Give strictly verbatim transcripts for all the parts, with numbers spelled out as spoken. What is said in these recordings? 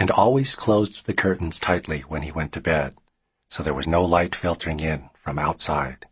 and always closed the curtains tightly when he went to bed, so there was no light filtering in from outside.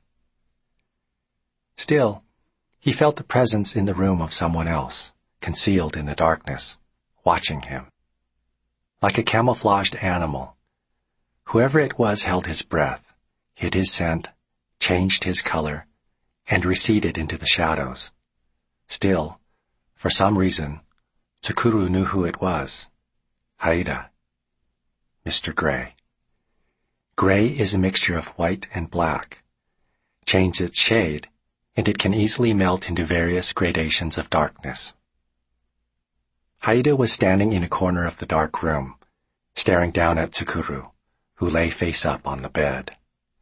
Still, he felt the presence in the room of someone else, concealed in the darkness, watching him. Like a camouflaged animal, whoever it was held his breath, hid his scent, changed his color, and receded into the shadows. Still, for some reason, Tsukuru knew who it was. Haida. Mister Gray. Gray is a mixture of white and black. Change its shade, and it can easily melt into various gradations of darkness. Haida was standing in a corner of the dark room, staring down at Tsukuru, who lay face up on the bed.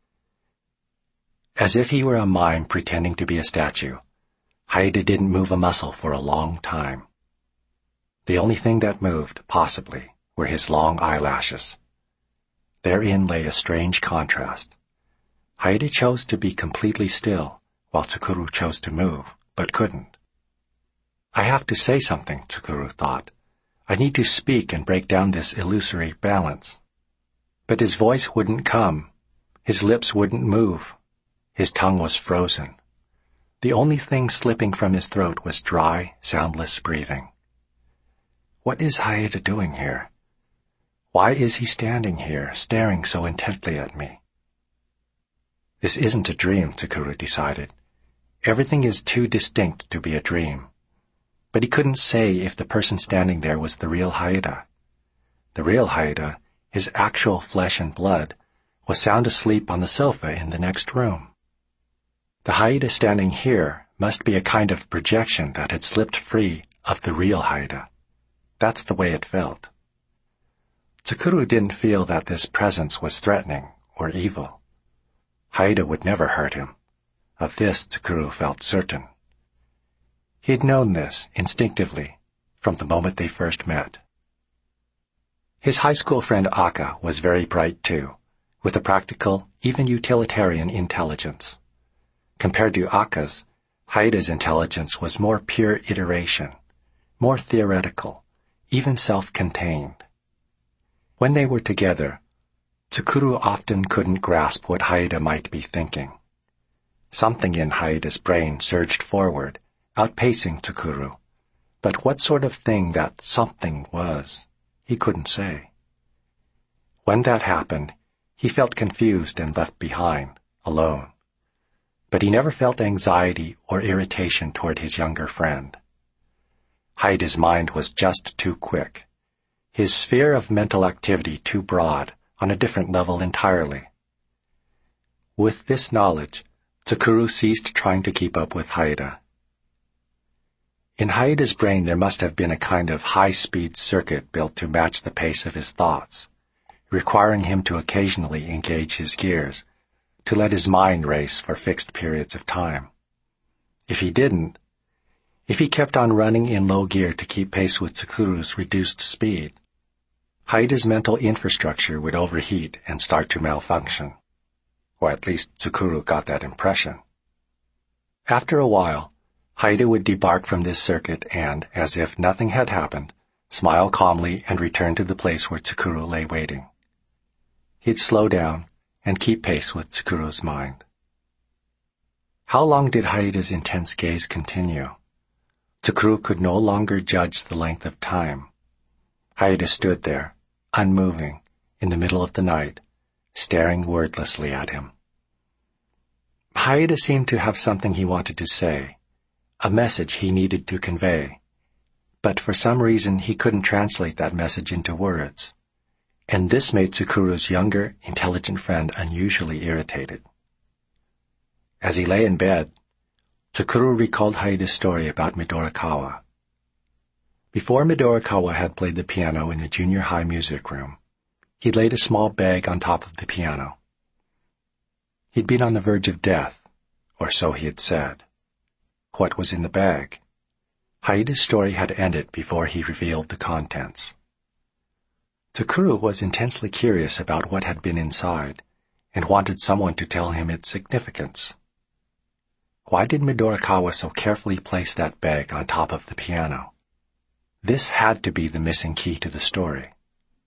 As if he were a mime pretending to be a statue, Haida didn't move a muscle for a long time. The only thing that moved, possibly, were his long eyelashes. Therein lay a strange contrast. Haida chose to be completely still, while Tsukuru chose to move, but couldn't. I have to say something, Tsukuru thought. I need to speak and break down this illusory balance. But his voice wouldn't come. His lips wouldn't move. His tongue was frozen. The only thing slipping from his throat was dry, soundless breathing. What is Haida doing here? Why is he standing here, staring so intently at me? This isn't a dream, Tsukuru decided. Everything is too distinct to be a dream. But he couldn't say if the person standing there was the real Haida. The real Haida, his actual flesh and blood, was sound asleep on the sofa in the next room. The Haida standing here must be a kind of projection that had slipped free of the real Haida. That's the way it felt. Tsukuru didn't feel that this presence was threatening or evil. Haida would never hurt him. Of this Tsukuru felt certain. He had known this instinctively from the moment they first met. His high school friend Akka was very bright too, with a practical, even utilitarian intelligence. Compared to Akka's, Haida's intelligence was more pure iteration, more theoretical, even self-contained. When they were together, Tsukuru often couldn't grasp what Haida might be thinking. Something in Haida's brain surged forward, outpacing Tsukuru, but what sort of thing that something was, he couldn't say. When that happened, he felt confused and left behind, alone. But he never felt anxiety or irritation toward his younger friend. Haida's mind was just too quick, his sphere of mental activity too broad, on a different level entirely. With this knowledge, Tsukuru ceased trying to keep up with Haida. In Haida's brain there must have been a kind of high-speed circuit built to match the pace of his thoughts, requiring him to occasionally engage his gears, to let his mind race for fixed periods of time. If he didn't, if he kept on running in low gear to keep pace with Tsukuru's reduced speed, Haida's mental infrastructure would overheat and start to malfunction. Or at least Tsukuru got that impression. After a while, Haida would debark from this circuit and, as if nothing had happened, smile calmly and return to the place where Tsukuru lay waiting. He'd slow down and keep pace with Tsukuru's mind. How long did Haida's intense gaze continue? Tsukuru could no longer judge the length of time. Haida stood there, unmoving, in the middle of the night, staring wordlessly at him. Haida seemed to have something he wanted to say, a message he needed to convey, but for some reason he couldn't translate that message into words, and this made Tsukuru's younger, intelligent friend unusually irritated. As he lay in bed, Tsukuru recalled Haida's story about Midorikawa. Before Midorikawa had played the piano in the junior high music room, he'd laid a small bag on top of the piano. He'd been on the verge of death, or so he had said. What was in the bag? Haida's story had ended before he revealed the contents. Tsukuru was intensely curious about what had been inside, and wanted someone to tell him its significance. Why did Midorikawa so carefully place that bag on top of the piano? This had to be the missing key to the story.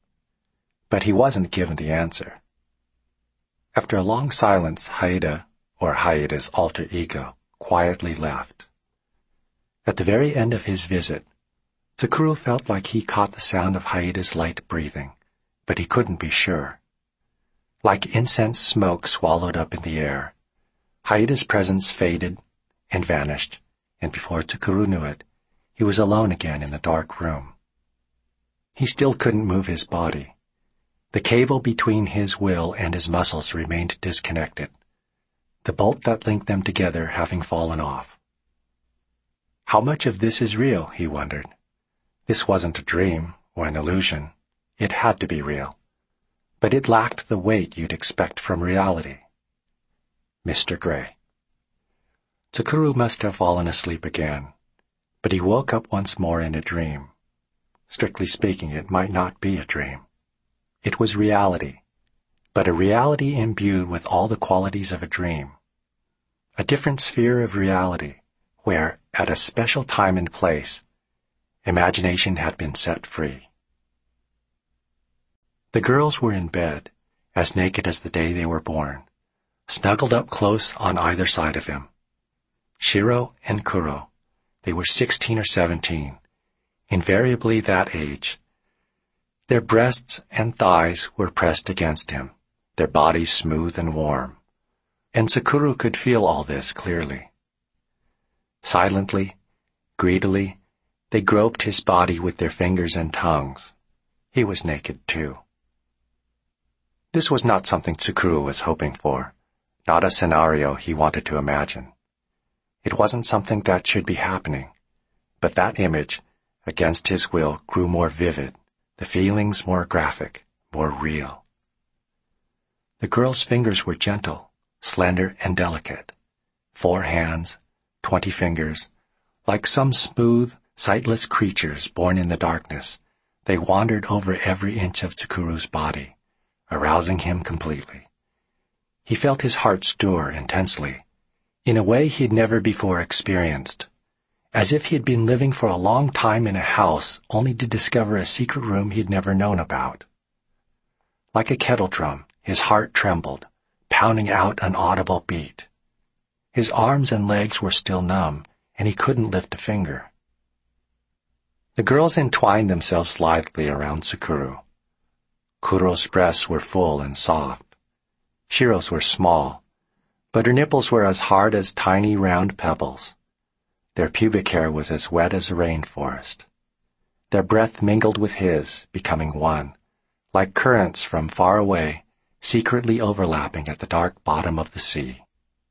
but he wasn't given the answer. After a long silence, Haida, or Haida's alter ego, quietly left. At the very end of his visit, Tsukuru felt like he caught the sound of Haida's light breathing, but he couldn't be sure. Like incense smoke swallowed up in the air, Haida's presence faded and vanished, and before Tsukuru knew it, he was alone again in the dark room. He still couldn't move his body. The cable between his will and his muscles remained disconnected, the bolt that linked them together having fallen off. How much of this is real, he wondered. This wasn't a dream or an illusion. It had to be real. But it lacked the weight you'd expect from reality. Mister Gray. Tsukuru must have fallen asleep again, but he woke up once more in a dream. Strictly speaking, it might not be a dream. It was reality, but a reality imbued with all the qualities of a dream. A different sphere of reality, where, at a special time and place, imagination had been set free. The girls were in bed, as naked as the day they were born, snuggled up close on either side of him. Shiro and Kuro, they were sixteen or seventeen, invariably that age. Their breasts and thighs were pressed against him, their bodies smooth and warm, and Tsukuru could feel all this clearly. Silently, greedily, they groped his body with their fingers and tongues. He was naked too. This was not something Tsukuru was hoping for, not a scenario he wanted to imagine. It wasn't something that should be happening, but that image, against his will, grew more vivid, the feelings more graphic, more real. The girl's fingers were gentle, slender and delicate. Four hands, twenty fingers, like some smooth, sightless creatures born in the darkness, they wandered over every inch of Tsukuru's body, arousing him completely. He felt his heart stir intensely, in a way he'd never before experienced, as if he had been living for a long time in a house only to discover a secret room he'd never known about. Like a kettle drum, his heart trembled, pounding out an audible beat. His arms and legs were still numb, and he couldn't lift a finger. The girls entwined themselves lithely around Tsukuru. Kuro's breasts were full and soft. Shiro's were small, but her nipples were as hard as tiny round pebbles. Their pubic hair was as wet as a rainforest. Their breath mingled with his, becoming one, like currents from far away, secretly overlapping at the dark bottom of the sea.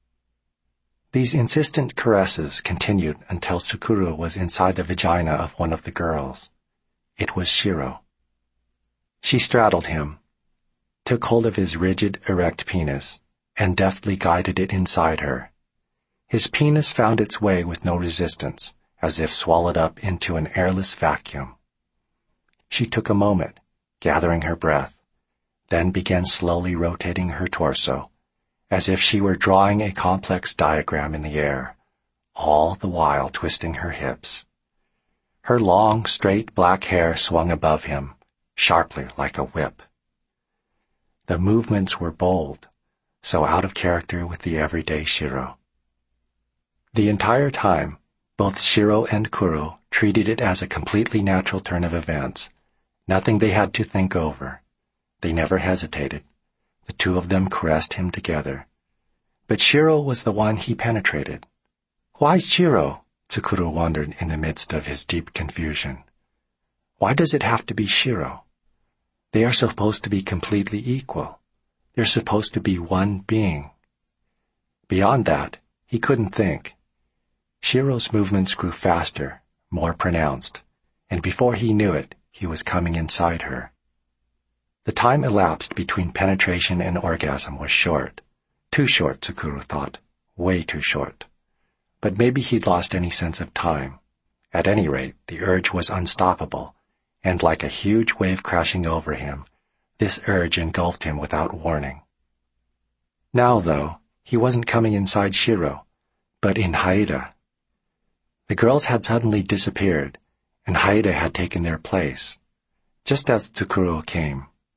These insistent caresses continued until Tsukuru was inside the vagina of one of the girls. It was Shiro. She straddled him, took hold of his rigid, erect penis, and deftly guided it inside her. His penis found its way with no resistance, as if swallowed up into an airless vacuum. She took a moment, gathering her breath, then began slowly rotating her torso, as if she were drawing a complex diagram in the air, all the while twisting her hips. Her long, straight black hair swung above him, sharply like a whip. The movements were bold, so out of character with the everyday Shiro. The entire time, both Shiro and Kuro treated it as a completely natural turn of events, nothing they had to think over. They never hesitated. The two of them caressed him together. But Shiro was the one he penetrated. Why Shiro? Tsukuru wondered in the midst of his deep confusion. Why does it have to be Shiro? They are supposed to be completely equal. They're supposed to be one being. Beyond that, he couldn't think. Shiro's movements grew faster, more pronounced, and before he knew it, he was coming inside her. The time elapsed between penetration and orgasm was short. Too short, Tsukuru thought. Way too short. But maybe he'd lost any sense of time. At any rate, the urge was unstoppable, and like a huge wave crashing over him, this urge engulfed him without warning. Now, though, he wasn't coming inside Shiro, but in Haida. The girls had suddenly disappeared, and Haida had taken their place. Just as Tsukuru came,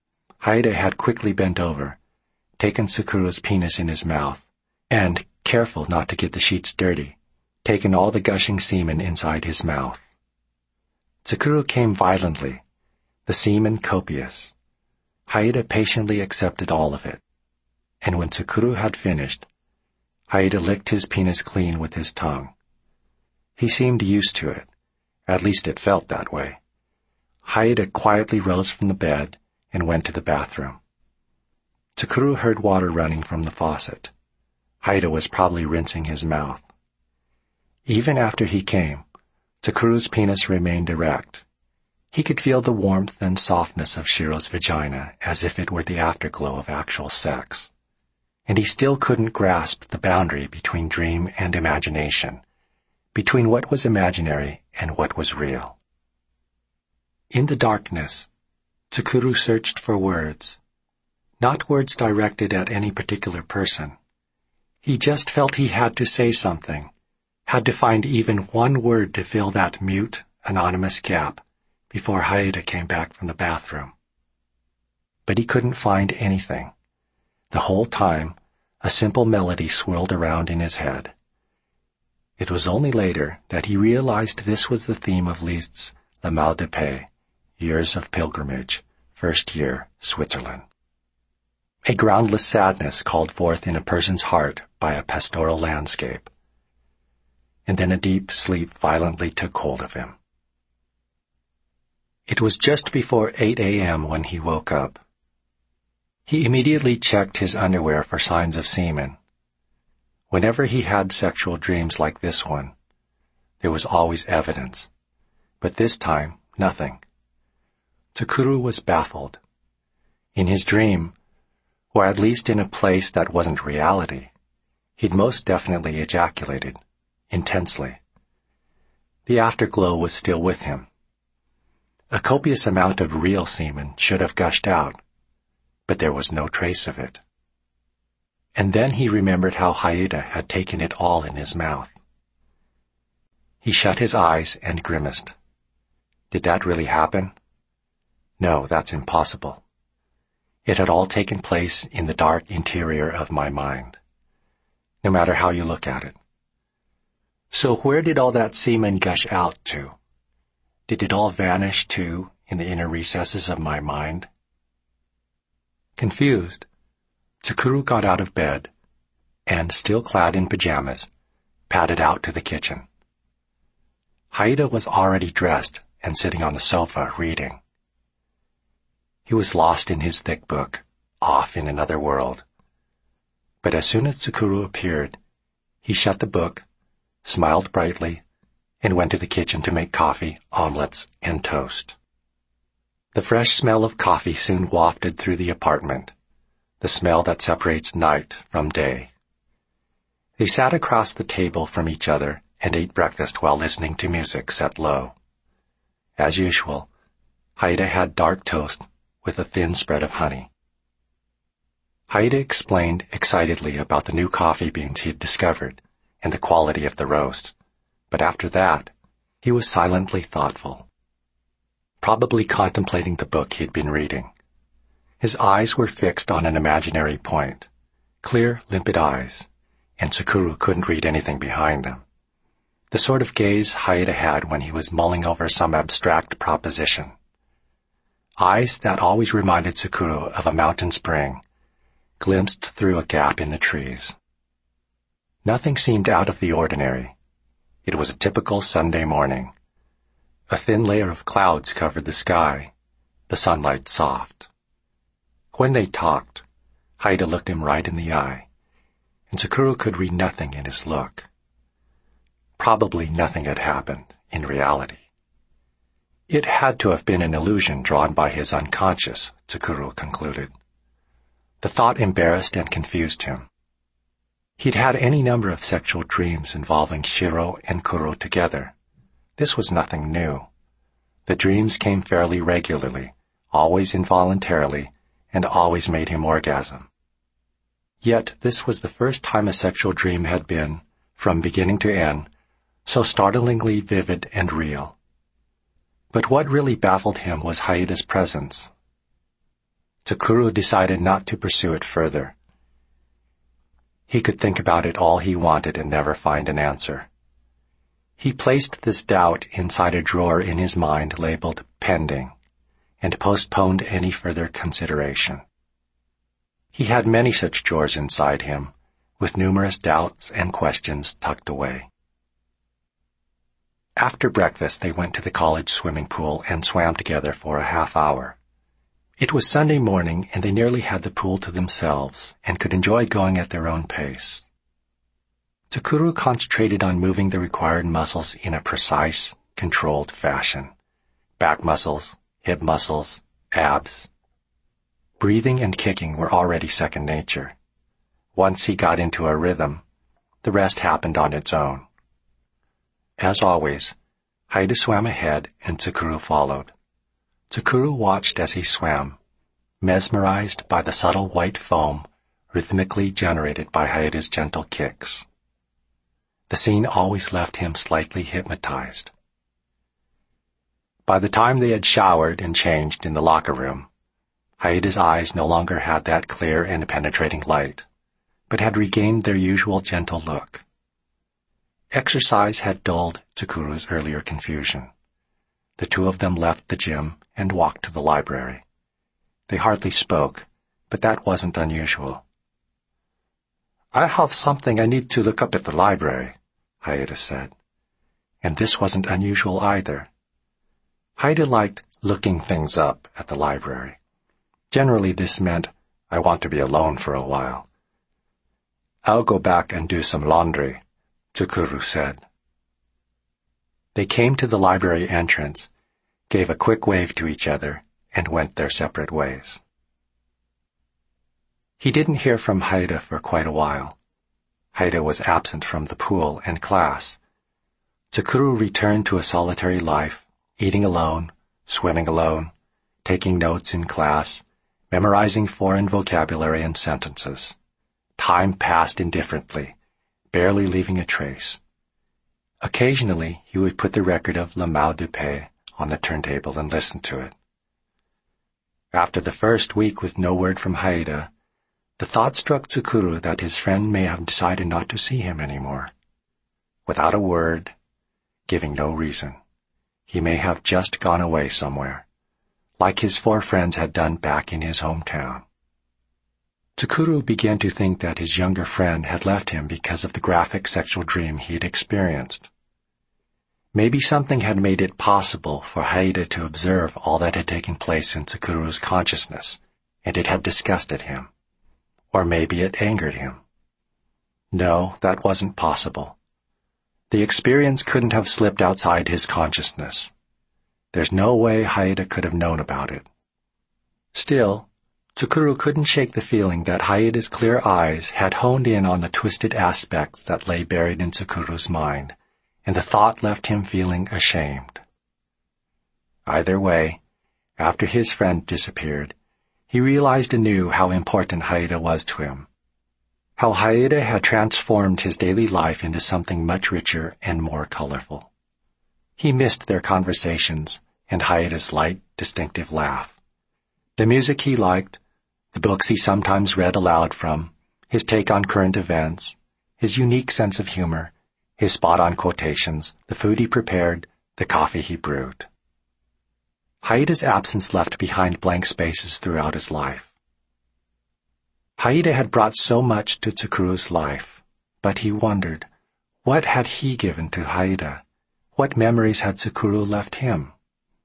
Haida had quickly bent over, taken Tsukuru's penis in his mouth, and, careful not to get the sheets dirty, taken all the gushing semen inside his mouth. Tsukuru came violently, the semen copious. Haida patiently accepted all of it, and when Tsukuru had finished, Haida licked his penis clean with his tongue. He seemed used to it, at least it felt that way. Haida quietly rose from the bed and went to the bathroom. Tsukuru heard water running from the faucet. Haida was probably rinsing his mouth. Even after he came, Tsukuru's penis remained erect. He could feel the warmth and softness of Shiro's vagina as if it were the afterglow of actual sex. And he still couldn't grasp the boundary between dream and imagination, between what was imaginary and what was real. In the darkness, Tsukuru searched for words, not words directed at any particular person. He just felt he had to say something, had to find even one word to fill that mute, anonymous gap before Haida came back from the bathroom. But he couldn't find anything. The whole time, a simple melody swirled around in his head. It was only later that he realized this was the theme of Liszt's Le Mal de Paix, Years of Pilgrimage, First Year, Switzerland. A groundless sadness called forth in a person's heart by a pastoral landscape. And then a deep sleep violently took hold of him. It was just before eight a.m. when he woke up. He immediately checked his underwear for signs of semen. Whenever he had sexual dreams like this one, there was always evidence. But this time, nothing. Tsukuru was baffled. In his dream, or at least in a place that wasn't reality, he'd most definitely ejaculated, intensely. The afterglow was still with him. A copious amount of real semen should have gushed out, but there was no trace of it. And then he remembered how Haida had taken it all in his mouth. He shut his eyes and grimaced. Did that really happen? No, that's impossible. It had all taken place in the dark interior of my mind, no matter how you look at it. So where did all that semen gush out to? Did it all vanish, too, in the inner recesses of my mind? Confused, Tsukuru got out of bed and, still clad in pajamas, padded out to the kitchen. Haida was already dressed and sitting on the sofa reading. He was lost in his thick book, off in another world. But as soon as Tsukuru appeared, he shut the book, smiled brightly, and went to the kitchen to make coffee, omelets, and toast. The fresh smell of coffee soon wafted through the apartment, the smell that separates night from day. They sat across the table from each other and ate breakfast while listening to music set low. As usual, Haida had dark toast with a thin spread of honey. Haida explained excitedly about the new coffee beans he had discovered and the quality of the roast. But after that, he was silently thoughtful, probably contemplating the book he'd been reading. His eyes were fixed on an imaginary point, clear, limpid eyes, and Tsukuru couldn't read anything behind them. The sort of gaze Haida had when he was mulling over some abstract proposition. Eyes that always reminded Tsukuru of a mountain spring, glimpsed through a gap in the trees. Nothing seemed out of the ordinary. It was a typical Sunday morning. A thin layer of clouds covered the sky, the sunlight soft. When they talked, Haida looked him right in the eye, and Tsukuru could read nothing in his look. Probably nothing had happened in reality. It had to have been an illusion drawn by his unconscious, Tsukuru concluded. The thought embarrassed and confused him. He'd had any number of sexual dreams involving Shiro and Kuro together. This was nothing new. The dreams came fairly regularly, always involuntarily, and always made him orgasm. Yet this was the first time a sexual dream had been, from beginning to end, so startlingly vivid and real. But what really baffled him was Haida's presence. Tsukuru decided not to pursue it further. He could think about it all he wanted and never find an answer. He placed this doubt inside a drawer in his mind labeled pending, and postponed any further consideration. He had many such drawers inside him, with numerous doubts and questions tucked away. After breakfast, they went to the college swimming pool and swam together for a half hour. It was Sunday morning, and they nearly had the pool to themselves and could enjoy going at their own pace. Tsukuru concentrated on moving the required muscles in a precise, controlled fashion. Back muscles, hip muscles, abs. Breathing and kicking were already second nature. Once he got into a rhythm, the rest happened on its own. As always, Haida swam ahead and Tsukuru followed. Tsukuru watched as he swam, mesmerized by the subtle white foam rhythmically generated by Haida's gentle kicks. The scene always left him slightly hypnotized. By the time they had showered and changed in the locker room, Haida's eyes no longer had that clear and penetrating light, but had regained their usual gentle look. Exercise had dulled Tsukuru's earlier confusion. The two of them left the gym and walked to the library. They hardly spoke, but that wasn't unusual. "I have something I need to look up at the library," Haida said. And this wasn't unusual either. Haida liked looking things up at the library. Generally this meant, "I want to be alone for a while." "I'll go back and do some laundry," Tsukuru said. They came to the library entrance, gave a quick wave to each other, and went their separate ways. He didn't hear from Haida for quite a while. Haida was absent from the pool and class. Tsukuru returned to a solitary life, eating alone, swimming alone, taking notes in class, memorizing foreign vocabulary and sentences. Time passed indifferently, barely leaving a trace. Occasionally, he would put the record of Le Mal du Pays on the turntable and listen to it. After the first week with no word from Haida, the thought struck Tsukuru that his friend may have decided not to see him anymore. Without a word, giving no reason, he may have just gone away somewhere, like his four friends had done back in his hometown. Tsukuru began to think that his younger friend had left him because of the graphic sexual dream he had experienced. Maybe something had made it possible for Haida to observe all that had taken place in Tsukuru's consciousness, and it had disgusted him. Or maybe it angered him. No, that wasn't possible. The experience couldn't have slipped outside his consciousness. There's no way Haida could have known about it. Still, Tsukuru couldn't shake the feeling that Haida's clear eyes had honed in on the twisted aspects that lay buried in Tsukuru's mind, and the thought left him feeling ashamed. Either way, after his friend disappeared, he realized anew how important Haida was to him, how Haida had transformed his daily life into something much richer and more colorful. He missed their conversations and Haida's light, distinctive laugh, the music he liked, the books he sometimes read aloud from, his take on current events, his unique sense of humor, his spot-on quotations, the food he prepared, the coffee he brewed. Haida's absence left behind blank spaces throughout his life. Haida had brought so much to Tsukuru's life, but he wondered, what had he given to Haida? What memories had Tsukuru left him?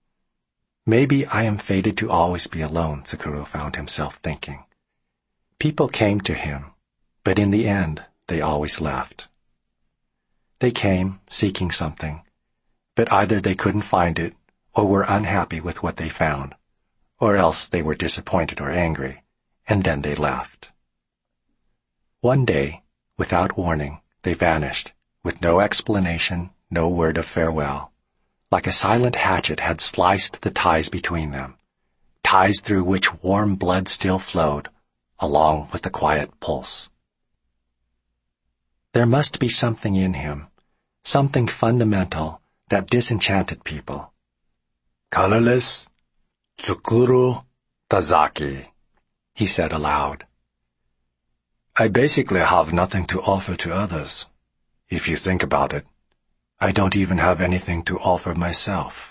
Maybe I am fated to always be alone, Tsukuru found himself thinking. People came to him, but in the end, they always left. They came, seeking something, but either they couldn't find it, or were unhappy with what they found, or else they were disappointed or angry, and then they left. One day, without warning, they vanished, with no explanation, no word of farewell, like a silent hatchet had sliced the ties between them, ties through which warm blood still flowed, along with the quiet pulse. There must be something in him, something fundamental that disenchanted people. Colorless Tsukuru Tazaki. he said aloud. I basically have nothing to offer to others. If you think about it, I don't even have anything to offer myself.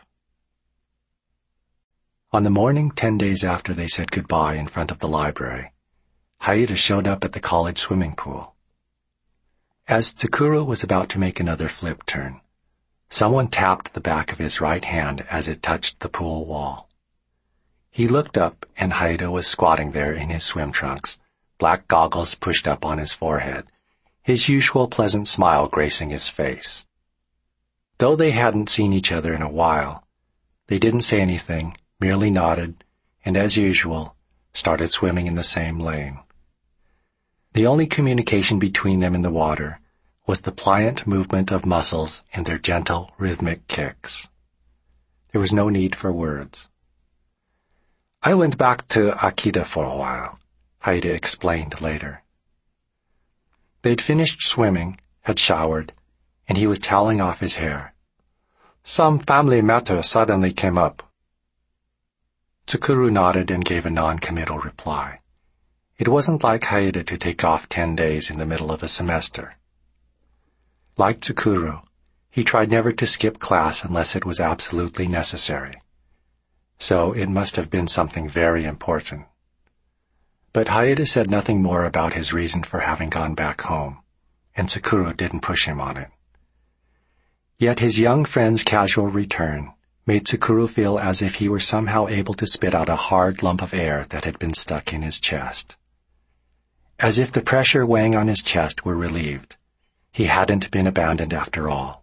On the morning ten days after they said goodbye in front of the library, Haida showed up at the college swimming pool. As Tsukuru was about to make another flip turn, someone tapped the back of his right hand as it touched the pool wall. He looked up, and Haida was squatting there in his swim trunks, black goggles pushed up on his forehead, his usual pleasant smile gracing his face. Though they hadn't seen each other in a while, they didn't say anything, merely nodded, and as usual, started swimming in the same lane. The only communication between them in the water was the pliant movement of muscles and their gentle, rhythmic kicks. There was no need for words. I went back to Akita for a while, Haida explained later. They'd finished swimming, had showered, and he was toweling off his hair. Some family matter suddenly came up. Tsukuru nodded and gave a non-committal reply. It wasn't like Haida to take off ten days in the middle of a semester. Like Tsukuru, he tried never to skip class unless it was absolutely necessary. So it must have been something very important. But Haida said nothing more about his reason for having gone back home, and Tsukuru didn't push him on it. Yet his young friend's casual return made Tsukuru feel as if he were somehow able to spit out a hard lump of air that had been stuck in his chest. As if the pressure weighing on his chest were relieved. He hadn't been abandoned after all.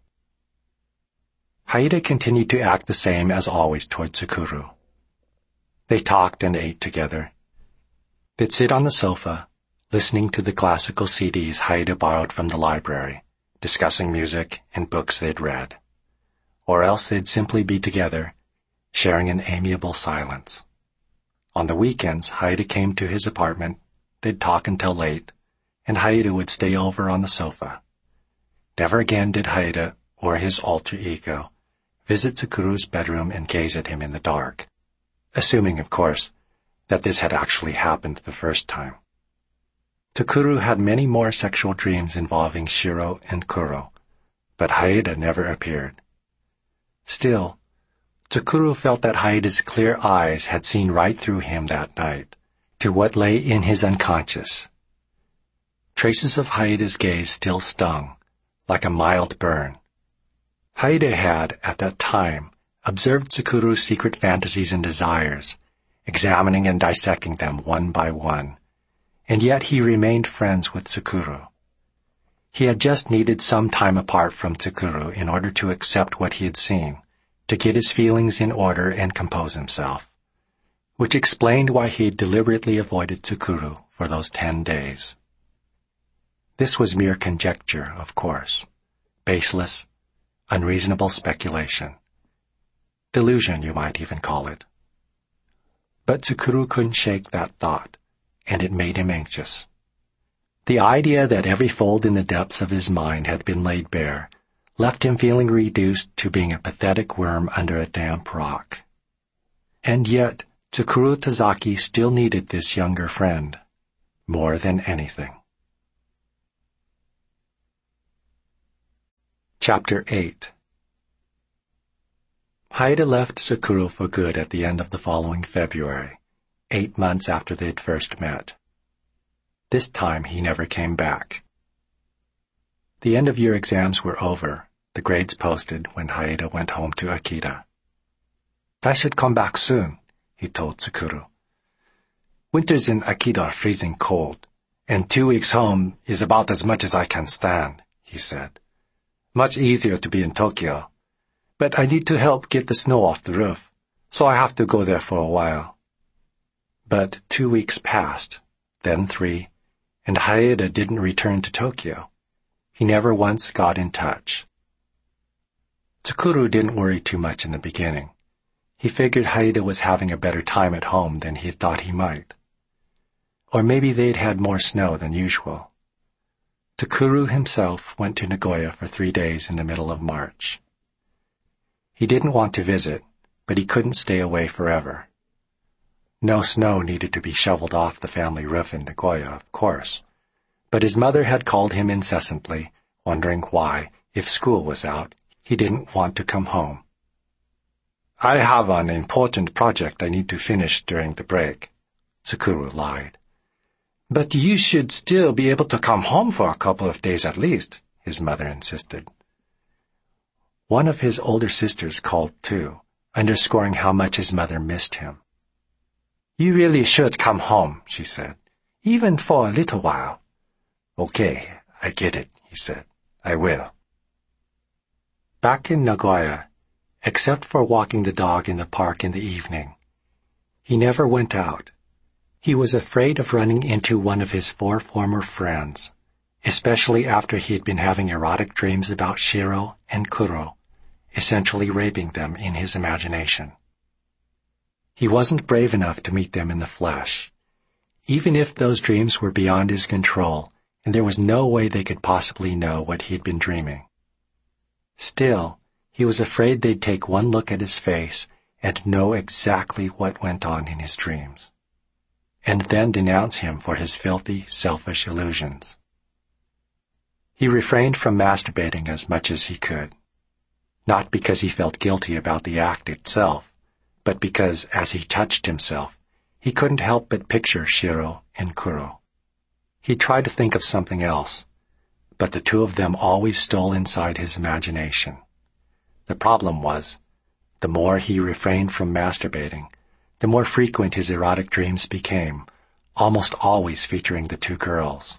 Haida continued to act the same as always toward Tsukuru. They talked and ate together. They'd sit on the sofa, listening to the classical C Ds Haida borrowed from the library, discussing music and books they'd read. Or else they'd simply be together, sharing an amiable silence. On the weekends, Haida came to his apartment, they'd talk until late, and Haida would stay over on the sofa. Never again did Haida, or his alter ego, visit Tsukuru's bedroom and gaze at him in the dark, assuming, of course, that this had actually happened the first time. Tsukuru had many more sexual dreams involving Shiro and Kuro, but Haida never appeared. Still, Tsukuru felt that Haida's clear eyes had seen right through him that night, to what lay in his unconscious. Traces of Haida's gaze still stung, like a mild burn. Haida had, at that time, observed Tsukuru's secret fantasies and desires, examining and dissecting them one by one, and yet he remained friends with Tsukuru. He had just needed some time apart from Tsukuru in order to accept what he had seen, to get his feelings in order and compose himself, which explained why he had deliberately avoided Tsukuru for those ten days. This was mere conjecture, of course, baseless, unreasonable speculation. Delusion, you might even call it. But Tsukuru couldn't shake that thought, and it made him anxious. The idea that every fold in the depths of his mind had been laid bare left him feeling reduced to being a pathetic worm under a damp rock. And yet, Tsukuru Tazaki still needed this younger friend, more than anything. Chapter eight. Haida left Tsukuru for good at the end of the following February, eight months after they'd first met. This time he never came back. The end-of-year exams were over, the grades posted when Haida went home to Akita. I should come back soon, he told Tsukuru. Winters in Akita are freezing cold, and two weeks home is about as much as I can stand, he said. Much easier to be in Tokyo. But I need to help get the snow off the roof, so I have to go there for a while. But two weeks passed, then three, and Haida didn't return to Tokyo. He never once got in touch. Tsukuru didn't worry too much in the beginning. He figured Haida was having a better time at home than he thought he might. Or maybe they'd had more snow than usual. Tsukuru himself went to Nagoya for three days in the middle of March. He didn't want to visit, but he couldn't stay away forever. No snow needed to be shoveled off the family roof in Nagoya, of course, but his mother had called him incessantly, wondering why, if school was out, he didn't want to come home. "I have an important project I need to finish during the break," Tsukuru lied. "But you should still be able to come home for a couple of days at least," his mother insisted. One of his older sisters called too, underscoring how much his mother missed him. "You really should come home," she said, "even for a little while." "Okay, I get it," he said. "I will." Back in Nagoya, except for walking the dog in the park in the evening, he never went out. He was afraid of running into one of his four former friends, especially after he had been having erotic dreams about Shiro and Kuro, essentially raping them in his imagination. He wasn't brave enough to meet them in the flesh, even if those dreams were beyond his control and there was no way they could possibly know what he'd been dreaming. Still, he was afraid they'd take one look at his face and know exactly what went on in his dreams, and then denounce him for his filthy, selfish illusions. He refrained from masturbating as much as he could, not because he felt guilty about the act itself, but because, as he touched himself, he couldn't help but picture Shiro and Kuro. He tried to think of something else, but the two of them always stole inside his imagination. The problem was, the more he refrained from masturbating, the more frequent his erotic dreams became, almost always featuring the two girls.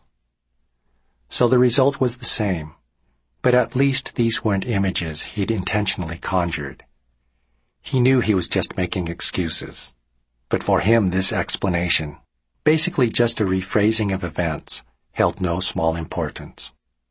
So the result was the same, but at least these weren't images he'd intentionally conjured. He knew he was just making excuses, but for him this explanation, basically just a rephrasing of events, held no small importance.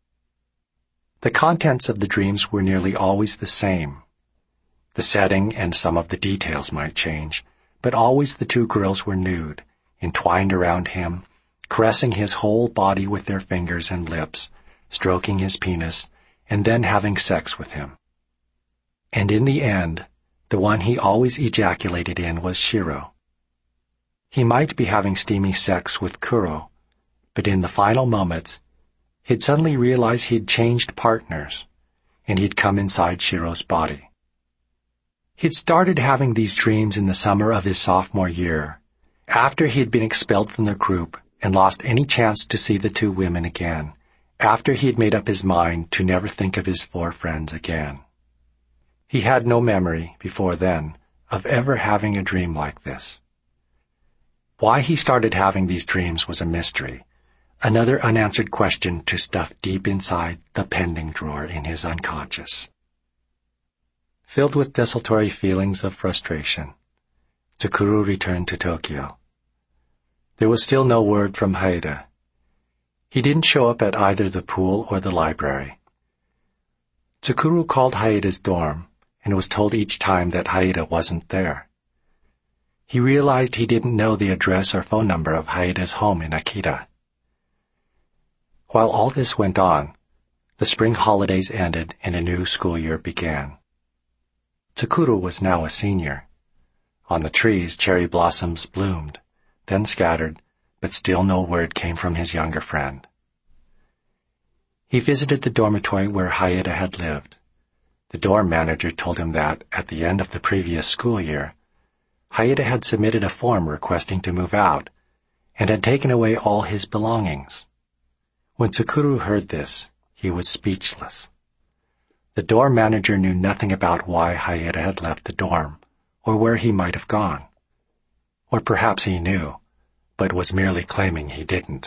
The contents of the dreams were nearly always the same. The setting and some of the details might change, but always the two girls were nude, entwined around him, caressing his whole body with their fingers and lips, stroking his penis, and then having sex with him. And in the end, the one he always ejaculated in was Shiro. He might be having steamy sex with Kuro, but in the final moments, he'd suddenly realized he'd changed partners, and he'd come inside Shiro's body. He'd started having these dreams in the summer of his sophomore year, after he'd been expelled from the group and lost any chance to see the two women again, after he'd made up his mind to never think of his four friends again. He had no memory, before then, of ever having a dream like this. Why he started having these dreams was a mystery, another unanswered question to stuff deep inside the pending drawer in his unconscious. Filled with desultory feelings of frustration, Tsukuru returned to Tokyo. There was still no word from Haida. He didn't show up at either the pool or the library. Tsukuru called Haida's dorm and was told each time that Haida wasn't there. He realized he didn't know the address or phone number of Haida's home in Akita. While all this went on, the spring holidays ended and a new school year began. Tsukuru was now a senior. On the trees, cherry blossoms bloomed, then scattered, but still no word came from his younger friend. He visited the dormitory where Haida had lived. The dorm manager told him that, at the end of the previous school year, Haida had submitted a form requesting to move out, and had taken away all his belongings. When Tsukuru heard this, he was speechless. The dorm manager knew nothing about why Haida had left the dorm, or where he might have gone. Or perhaps he knew, but was merely claiming he didn't.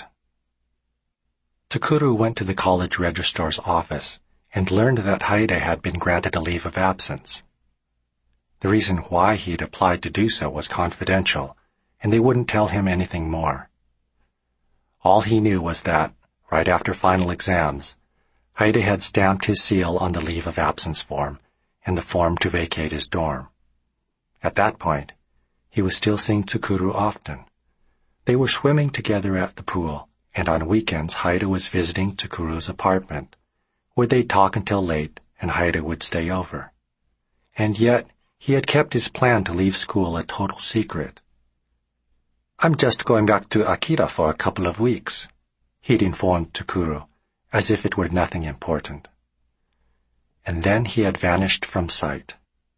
Tsukuru went to the college registrar's office and learned that Haida had been granted a leave of absence. The reason why he had applied to do so was confidential, and they wouldn't tell him anything more. All he knew was that, right after final exams, Haida had stamped his seal on the leave of absence form and the form to vacate his dorm. At that point, he was still seeing Tsukuru often. They were swimming together at the pool, and on weekends Haida was visiting Tsukuru's apartment, where they'd talk until late and Haida would stay over. And yet, he had kept his plan to leave school a total secret. I'm just going back to Akita for a couple of weeks, he'd informed Tsukuru, as if it were nothing important. And then he had vanished from sight.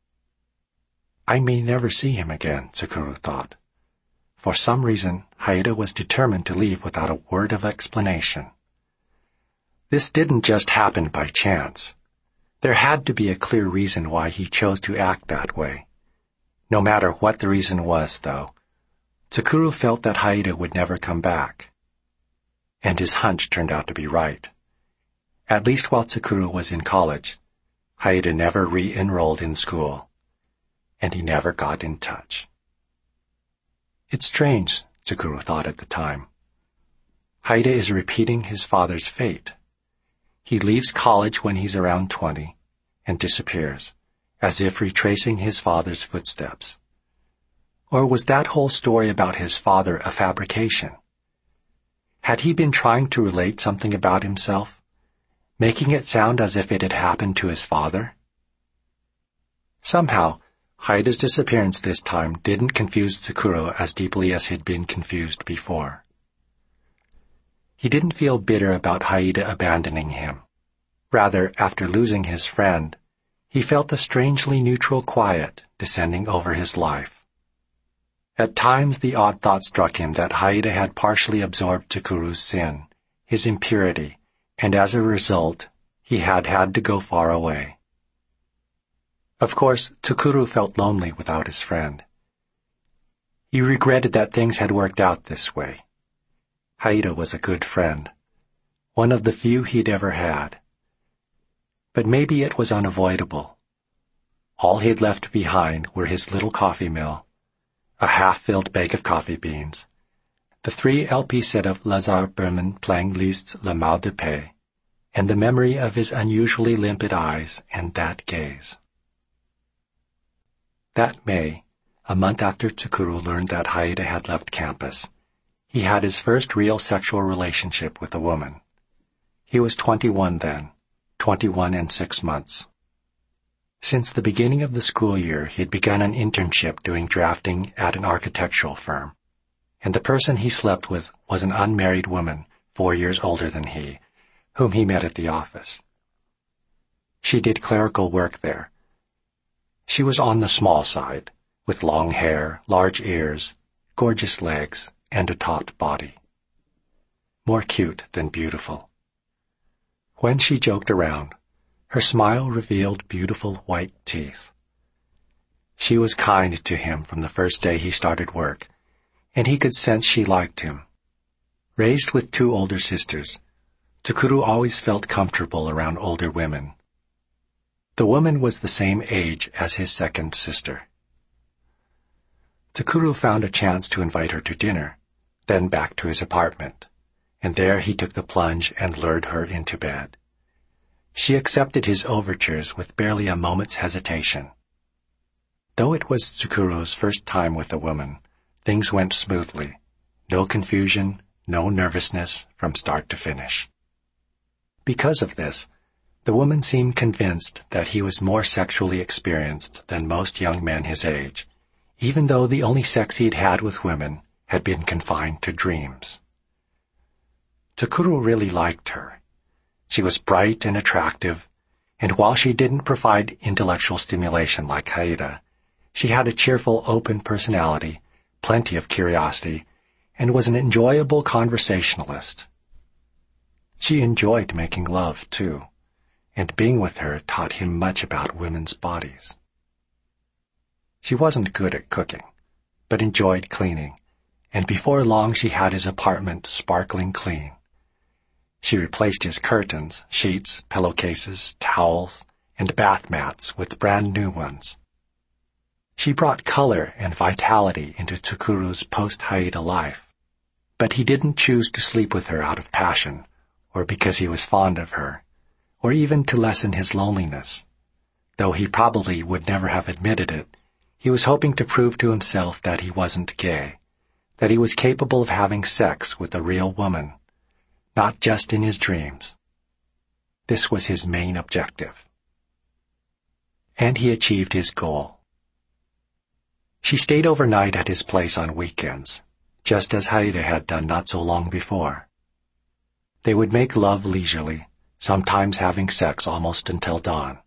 I may never see him again, Tsukuru thought. For some reason, Haida was determined to leave without a word of explanation. This didn't just happen by chance. There had to be a clear reason why he chose to act that way. No matter what the reason was, though, Tsukuru felt that Haida would never come back. And his hunch turned out to be right. At least while Tsukuru was in college, Haida never re-enrolled in school, and he never got in touch. It's strange, Tsukuru thought at the time. Haida is repeating his father's fate. He leaves college when he's around twenty and disappears, as if retracing his father's footsteps. Or was that whole story about his father a fabrication? Had he been trying to relate something about himself, making it sound as if it had happened to his father? Somehow, Haida's disappearance this time didn't confuse Tsukuru as deeply as he'd been confused before. He didn't feel bitter about Haida abandoning him. Rather, after losing his friend, he felt a strangely neutral quiet descending over his life. At times the odd thought struck him that Haida had partially absorbed Tsukuru's sin, his impurity, and as a result, he had had to go far away. Of course, Tsukuru felt lonely without his friend. He regretted that things had worked out this way. Haida was a good friend, one of the few he'd ever had. But maybe it was unavoidable. All he'd left behind were his little coffee mill, a half-filled bag of coffee beans, the three L P set of Lazare Berman playing Liszt's Le Mal de Paix, and the memory of his unusually limpid eyes and that gaze. That May, a month after Tsukuru learned that Haida had left campus, he had his first real sexual relationship with a woman. He was twenty-one then, twenty-one and six months. Since the beginning of the school year, he had begun an internship doing drafting at an architectural firm, and the person he slept with was an unmarried woman, four years older than he, whom he met at the office. She did clerical work there. She was on the small side, with long hair, large ears, gorgeous legs, and a taut body. More cute than beautiful. When she joked around, her smile revealed beautiful white teeth. She was kind to him from the first day he started work, and he could sense she liked him. Raised with two older sisters, Tsukuru always felt comfortable around older women. The woman was the same age as his second sister. Tsukuru found a chance to invite her to dinner, then back to his apartment, and there he took the plunge and lured her into bed. She accepted his overtures with barely a moment's hesitation. Though it was Tsukuru's first time with a woman, things went smoothly. No confusion, no nervousness from start to finish. Because of this, the woman seemed convinced that he was more sexually experienced than most young men his age, even though the only sex he'd had with women had been confined to dreams. Tsukuru really liked her. She was bright and attractive, and while she didn't provide intellectual stimulation like Haida, she had a cheerful, open personality, plenty of curiosity, and was an enjoyable conversationalist. She enjoyed making love, too, and being with her taught him much about women's bodies. She wasn't good at cooking, but enjoyed cleaning, and before long she had his apartment sparkling clean. She replaced his curtains, sheets, pillowcases, towels, and bath mats with brand new ones. She brought color and vitality into Tsukuru's post-Haida life, but he didn't choose to sleep with her out of passion, or because he was fond of her, or even to lessen his loneliness. Though he probably would never have admitted it, he was hoping to prove to himself that he wasn't gay, that he was capable of having sex with a real woman, not just in his dreams. This was his main objective. And he achieved his goal. She stayed overnight at his place on weekends, just as Haide had done not so long before. They would make love leisurely, sometimes having sex almost until dawn.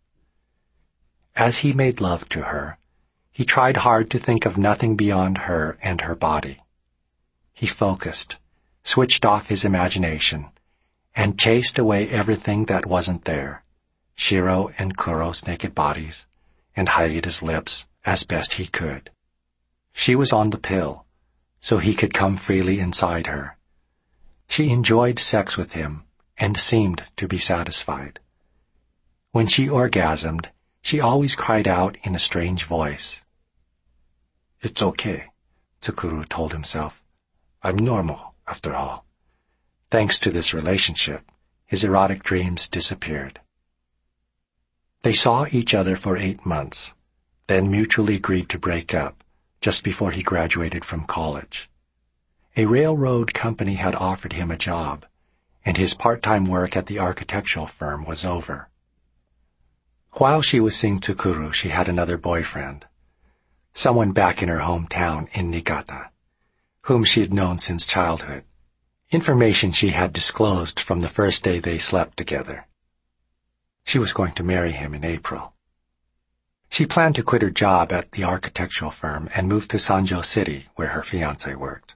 As he made love to her, he tried hard to think of nothing beyond her and her body. He focused, switched off his imagination, and chased away everything that wasn't there, Shiro and Kuro's naked bodies, and Haide's lips, as best he could. She was on the pill, so he could come freely inside her. She enjoyed sex with him and seemed to be satisfied. When she orgasmed, she always cried out in a strange voice. "It's okay," Tsukuru told himself. "I'm normal, after all." Thanks to this relationship, his erotic dreams disappeared. They saw each other for eight months, then mutually agreed to break up just before he graduated from college. A railroad company had offered him a job, and his part-time work at the architectural firm was over. While she was seeing Tsukuru, she had another boyfriend, someone back in her hometown in Niigata, whom she had known since childhood, information she had disclosed from the first day they slept together. She was going to marry him in April. She planned to quit her job at the architectural firm and move to Sanjo City, where her fiancé worked.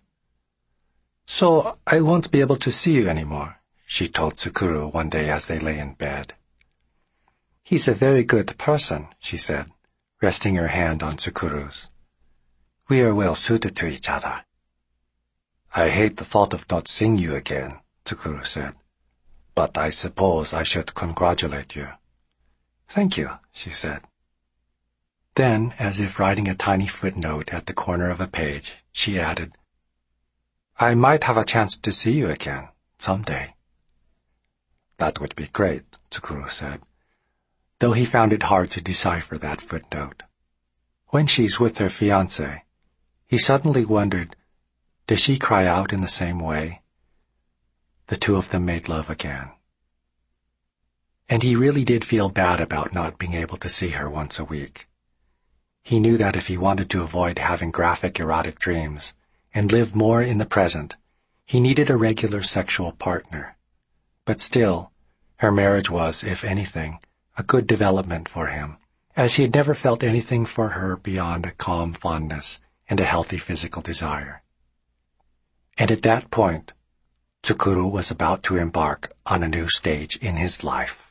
"So I won't be able to see you anymore," she told Tsukuru one day as they lay in bed. "He's a very good person," she said, resting her hand on Tsukuru's. "We are well suited to each other." "I hate the thought of not seeing you again," Tsukuru said. "But I suppose I should congratulate you." "Thank you," she said. Then, as if writing a tiny footnote at the corner of a page, she added, "I might have a chance to see you again, someday." "That would be great," Tsukuru said, though he found it hard to decipher that footnote. When she's with her fiancé, he suddenly wondered, does she cry out in the same way? The two of them made love again. And he really did feel bad about not being able to see her once a week. He knew that if he wanted to avoid having graphic erotic dreams and live more in the present, he needed a regular sexual partner. But still, her marriage was, if anything, a good development for him, as he had never felt anything for her beyond a calm fondness and a healthy physical desire. And at that point, Tsukuru was about to embark on a new stage in his life.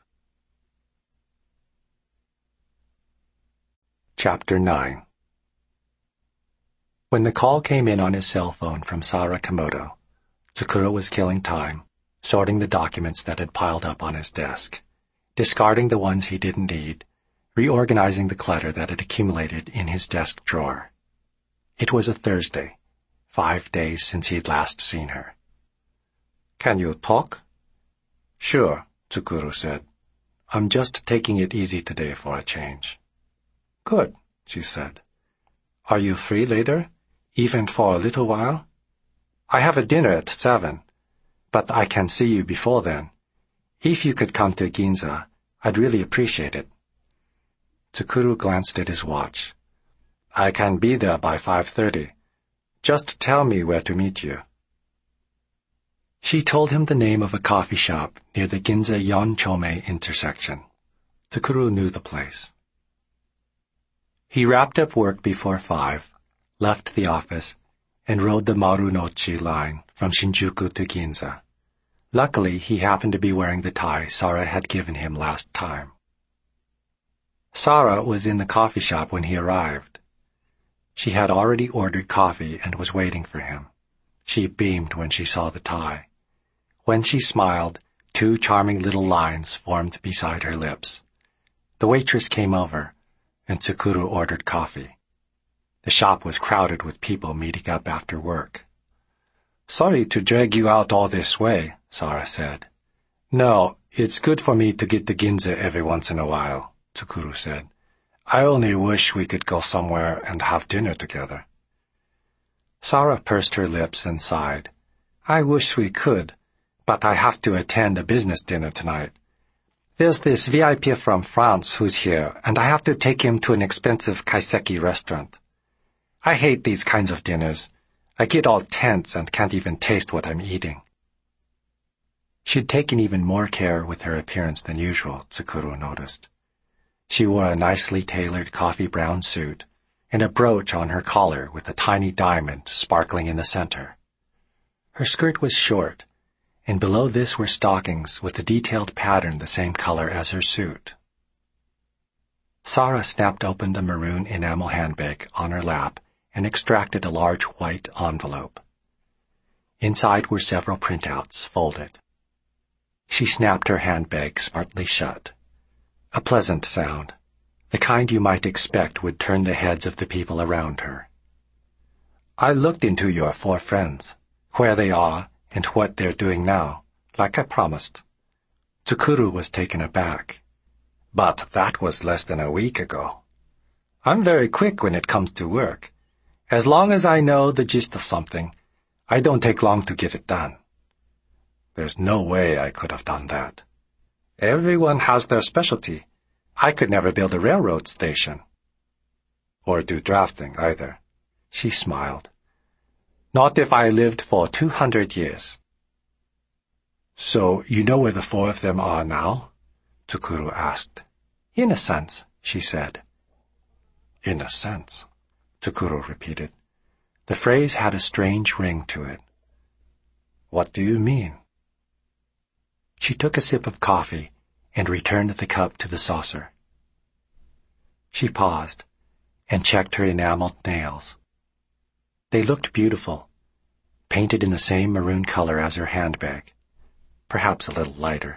Chapter nine. When the call came in on his cell phone from Sara Komodo, Tsukuru was killing time, sorting the documents that had piled up on his desk, discarding the ones he didn't need, reorganizing the clutter that had accumulated in his desk drawer. It was a Thursday, five days since he had last seen her. "Can you talk?" "Sure," Tsukuru said. "I'm just taking it easy today for a change." "Good," she said. "Are you free later, even for a little while?" "I have a dinner at seven, but I can see you before then. If you could come to Ginza, I'd really appreciate it." Tsukuru glanced at his watch. "I can be there by five thirty. Just tell me where to meet you." She told him the name of a coffee shop near the Ginza Yonchome intersection. Tsukuru knew the place. He wrapped up work before five, left the office, and rode the Marunouchi line from Shinjuku to Ginza. Luckily, he happened to be wearing the tie Sara had given him last time. Sara was in the coffee shop when he arrived. She had already ordered coffee and was waiting for him. She beamed when she saw the tie. When she smiled, two charming little lines formed beside her lips. The waitress came over, and Tsukuru ordered coffee. The shop was crowded with people meeting up after work. "Sorry to drag you out all this way," Sara said. "No, it's good for me to get to Ginza every once in a while," Tsukuru said. "I only wish we could go somewhere and have dinner together." Sara pursed her lips and sighed. "I wish we could, but I have to attend a business dinner tonight. There's this V I P from France who's here, and I have to take him to an expensive kaiseki restaurant. I hate these kinds of dinners. I get all tense and can't even taste what I'm eating. She'd taken even more care with her appearance than usual, Tsukuru noticed. She wore a nicely tailored coffee brown suit and a brooch on her collar with a tiny diamond sparkling in the center. Her skirt was short, and below this were stockings with a detailed pattern the same color as her suit. Sarah snapped open the maroon enamel handbag on her lap and extracted a large white envelope. Inside were several printouts, folded. She snapped her handbag smartly shut. A pleasant sound, the kind you might expect would turn the heads of the people around her. I looked into your four friends, where they are and what they're doing now, like I promised. Tsukuru was taken aback. But that was less than a week ago. I'm very quick when it comes to work. As long as I know the gist of something, I don't take long to get it done. There's no way I could have done that. Everyone has their specialty. I could never build a railroad station. Or do drafting, either. She smiled. Not if I lived for two hundred years. So you know where the four of them are now? Tsukuru asked. In a sense, she said. In a sense, Tsukuru repeated. The phrase had a strange ring to it. What do you mean? She took a sip of coffee and returned the cup to the saucer. She paused and checked her enameled nails. They looked beautiful, painted in the same maroon color as her handbag, perhaps a little lighter.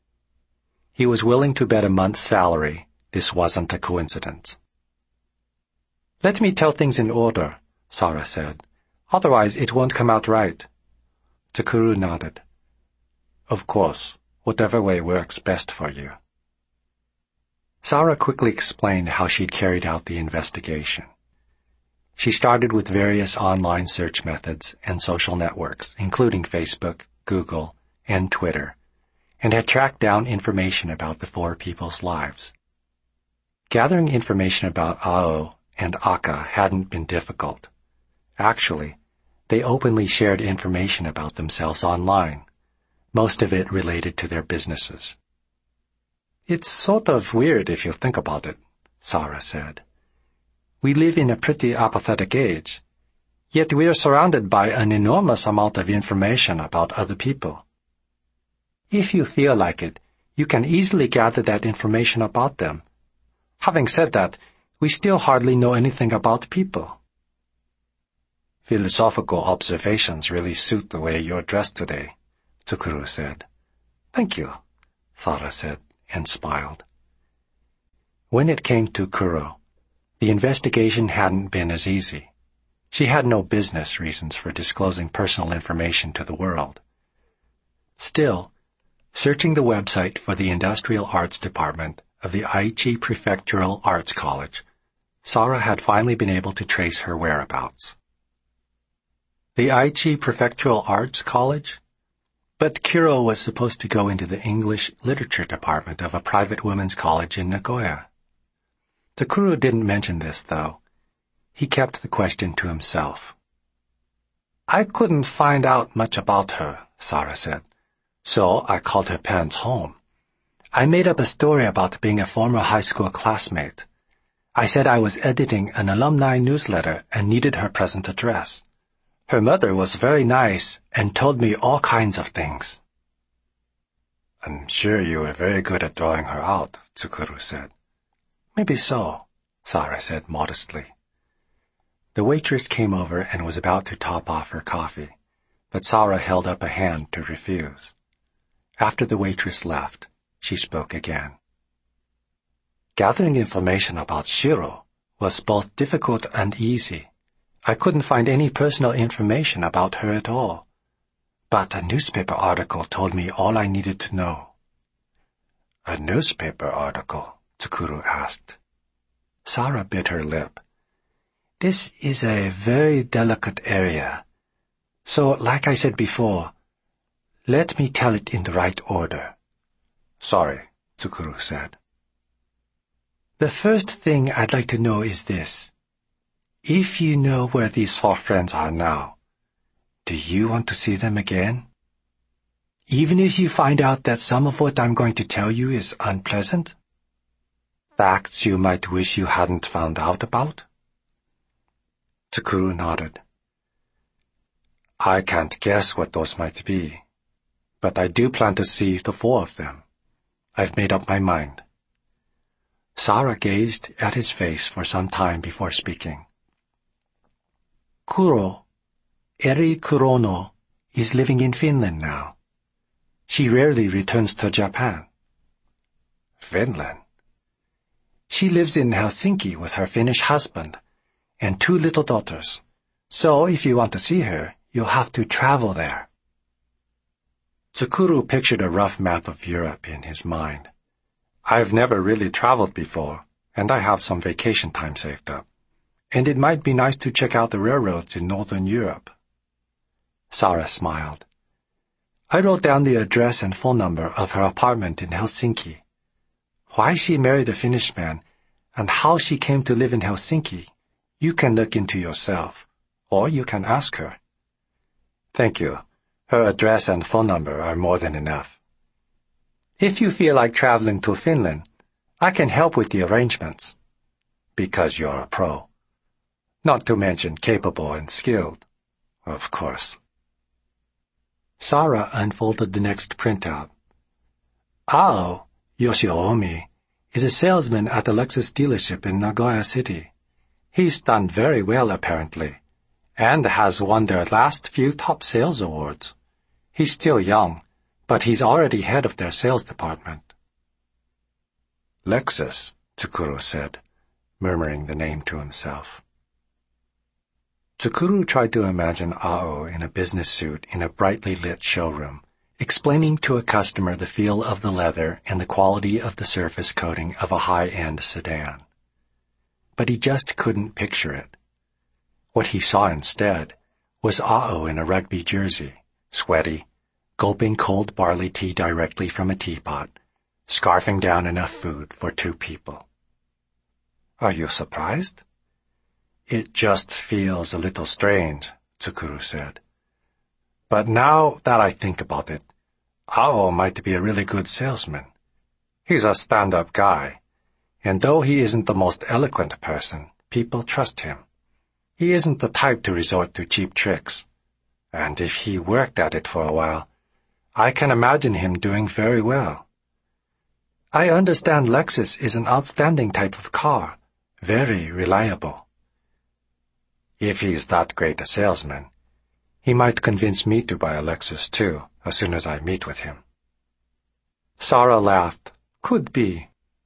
He was willing to bet a month's salary this wasn't a coincidence. Let me tell things in order, Sarah said. Otherwise it won't come out right. Tsukuru nodded. Of course, whatever way works best for you. Sarah quickly explained how she'd carried out the investigation. She started with various online search methods and social networks, including Facebook, Google, and Twitter, and had tracked down information about the four people's lives. Gathering information about Ao and Aka hadn't been difficult. Actually, they openly shared information about themselves online, most of it related to their businesses. It's sort of weird if you think about it, Sarah said. We live in a pretty apathetic age, yet we are surrounded by an enormous amount of information about other people. If you feel like it, you can easily gather that information about them. Having said that, we still hardly know anything about people. Philosophical observations really suit the way you're dressed today, Tsukuru said. Thank you, Sarah said, and smiled. When it came to Kuro, the investigation hadn't been as easy. She had no business reasons for disclosing personal information to the world. Still, searching the website for the Industrial Arts Department of the Aichi Prefectural Arts College, Sarah had finally been able to trace her whereabouts. The Aichi Prefectural Arts College? But Kuro was supposed to go into the English Literature Department of a private women's college in Nagoya. Tsukuru didn't mention this, though. He kept the question to himself. I couldn't find out much about her, Sarah said, so I called her parents home. I made up a story about being a former high school classmate. I said I was editing an alumni newsletter and needed her present address. Her mother was very nice and told me all kinds of things. I'm sure you were very good at drawing her out, Tsukuru said. Maybe so, Sarah said modestly. The waitress came over and was about to top off her coffee, but Sarah held up a hand to refuse. After the waitress left, she spoke again. Gathering information about Shiro was both difficult and easy. I couldn't find any personal information about her at all. But a newspaper article told me all I needed to know. A newspaper article? Tsukuru asked. Sarah bit her lip. This is a very delicate area. So, like I said before, let me tell it in the right order. Sorry, Tsukuru said. The first thing I'd like to know is this. If you know where these four friends are now, Do you want to see them again? Even if you find out that some of what I'm going to tell you is unpleasant? Facts you might wish you hadn't found out about? Tsukuru nodded. I can't guess what those might be, but I do plan to see the four of them. I've made up my mind. Sara gazed at his face for some time before speaking. Kuro, Eri Kurono, is living in Finland now. She rarely returns to Japan. Finland? She lives in Helsinki with her Finnish husband and two little daughters. So if you want to see her, you'll have to travel there. Tsukuru pictured a rough map of Europe in his mind. I've never really traveled before, and I have some vacation time saved up. And it might be nice to check out the railroads in Northern Europe. Sara smiled. I wrote down the address and phone number of her apartment in Helsinki. Why she married a Finnish man, and how she came to live in Helsinki, you can look into yourself, or you can ask her. Thank you. Her address and phone number are more than enough. If you feel like traveling to Finland, I can help with the arrangements. Because you're a pro. Not to mention capable and skilled, of course. Sara unfolded the next printout. Ao, Yoshiomi, is a salesman at a Lexus dealership in Nagoya City. He's done very well, apparently, and has won their last few top sales awards. He's still young, but he's already head of their sales department. Lexus, Tsukuru said, murmuring the name to himself. Tsukuru tried to imagine Ao in a business suit in a brightly lit showroom, explaining to a customer the feel of the leather and the quality of the surface coating of a high-end sedan. But he just couldn't picture it. What he saw instead was Ao in a rugby jersey, sweaty, gulping cold barley tea directly from a teapot, scarfing down enough food for two people. Are you surprised? It just feels a little strange, Tsukuru said. But now that I think about it, Ao might be a really good salesman. He's a stand-up guy, and though he isn't the most eloquent person, people trust him. He isn't the type to resort to cheap tricks, and if he worked at it for a while, I can imagine him doing very well. I understand Lexus is an outstanding type of car, very reliable. If he's that great a salesman, he might convince me to buy a Lexus too, as soon as I meet with him. Sara laughed. Could be.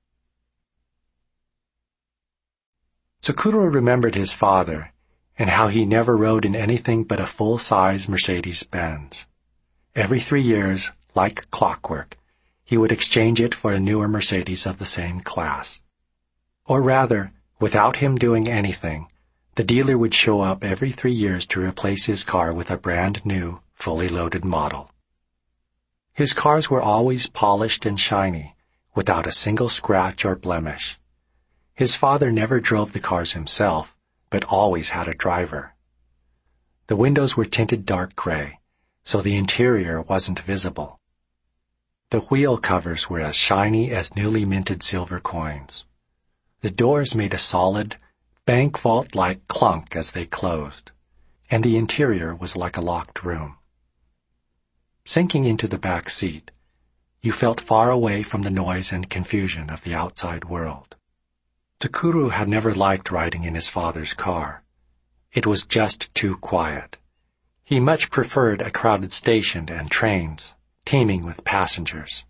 Tsukuru remembered his father, and how he never rode in anything but a full-size Mercedes-Benz. Every three years, like clockwork, he would exchange it for a newer Mercedes of the same class. Or rather, without him doing anything, the dealer would show up every three years to replace his car with a brand-new, fully loaded model. His cars were always polished and shiny, without a single scratch or blemish. His father never drove the cars himself, but always had a driver. The windows were tinted dark gray, so the interior wasn't visible. The wheel covers were as shiny as newly minted silver coins. The doors made a solid, bank vault-like clunk as they closed, and the interior was like a locked room. Sinking into the back seat, you felt far away from the noise and confusion of the outside world. Tsukuru had never liked riding in his father's car. It was just too quiet. He much preferred a crowded station and trains, teeming with passengers.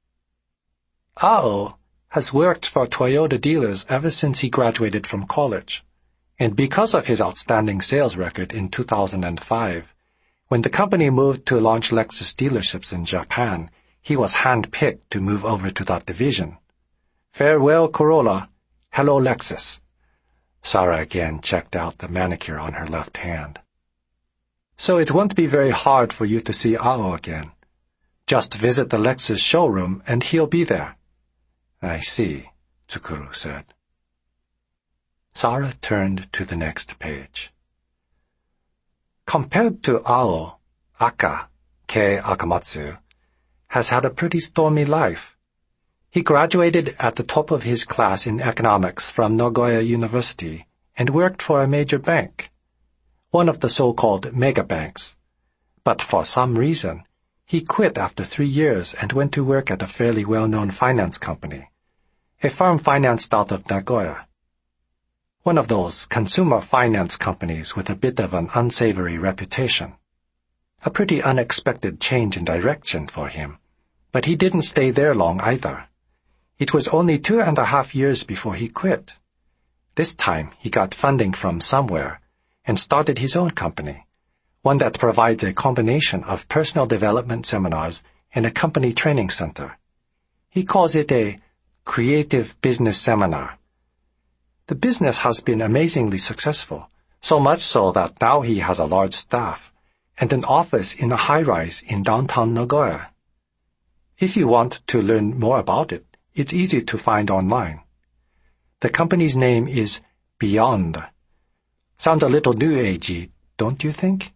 Ao has worked for Toyota dealers ever since he graduated from college, and because of his outstanding sales record in two thousand five, when the company moved to launch Lexus dealerships in Japan, he was hand-picked to move over to that division. Farewell, Corolla. Hello, Lexus. Sara again checked out the manicure on her left hand. So it won't be very hard for you to see Ao again. Just visit the Lexus showroom and he'll be there. I see, Tsukuru said. Sara turned to the next page. Compared to Ao, Aka, Kei Akamatsu, has had a pretty stormy life. He graduated at the top of his class in economics from Nagoya University and worked for a major bank, one of the so-called mega banks. But for some reason, he quit after three years and went to work at a fairly well-known finance company, a firm financed out of Nagoya. One of those consumer finance companies with a bit of an unsavory reputation. A pretty unexpected change in direction for him, but he didn't stay there long either. It was only two and a half years before he quit. This time he got funding from somewhere and started his own company, one that provides a combination of personal development seminars and a company training center. He calls it a creative business seminar. The business has been amazingly successful, so much so that now he has a large staff and an office in a high-rise in downtown Nagoya. If you want to learn more about it, it's easy to find online. The company's name is Beyond. Sounds a little new agey, don't you think?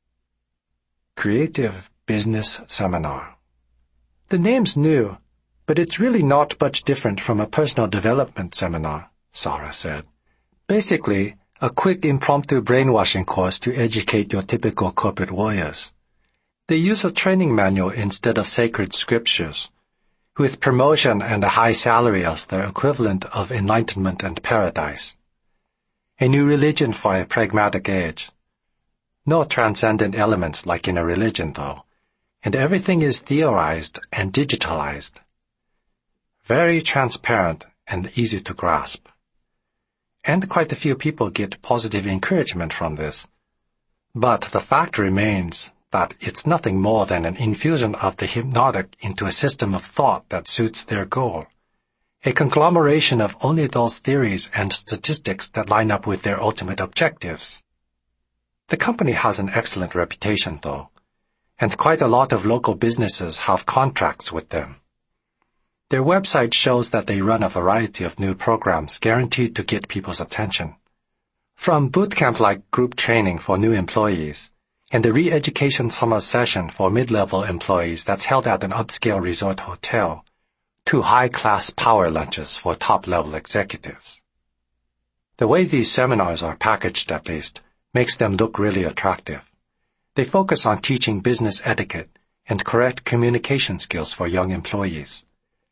Creative Business Seminar. The name's new, but it's really not much different from a personal development seminar, Sarah said. Basically, a quick impromptu brainwashing course to educate your typical corporate warriors. They use a training manual instead of sacred scriptures, with promotion and a high salary as their equivalent of enlightenment and paradise. A new religion for a pragmatic age. No transcendent elements like in a religion, though, and everything is theorized and digitalized. Very transparent and easy to grasp. And quite a few people get positive encouragement from this. But the fact remains that it's nothing more than an infusion of the hypnotic into a system of thought that suits their goal, a conglomeration of only those theories and statistics that line up with their ultimate objectives. The company has an excellent reputation, though, and quite a lot of local businesses have contracts with them. Their website shows that they run a variety of new programs guaranteed to get people's attention. From boot camp-like group training for new employees and a re-education summer session for mid-level employees that's held at an upscale resort hotel, to high-class power lunches for top-level executives. The way these seminars are packaged, at least, makes them look really attractive. They focus on teaching business etiquette and correct communication skills for young employees.